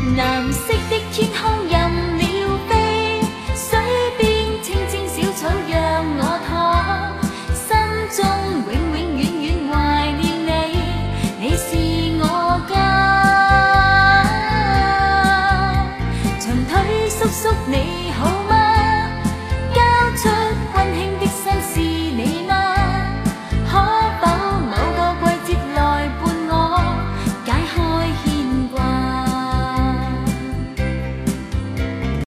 蓝色的天空任鸟飛，水邊青青小草讓我躺，心中永永遠遠懷念你，你是我家。長腿叔叔你好嗎？